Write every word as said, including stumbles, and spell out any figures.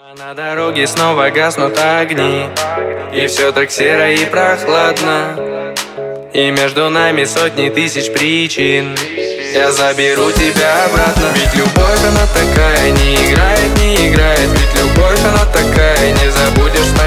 На дороге снова гаснут огни, и все так серо и прохладно, и между нами сотни тысяч причин. Я заберу тебя обратно. Ведь любовь она такая, не играет, не играет. Ведь любовь она такая, не забудешь.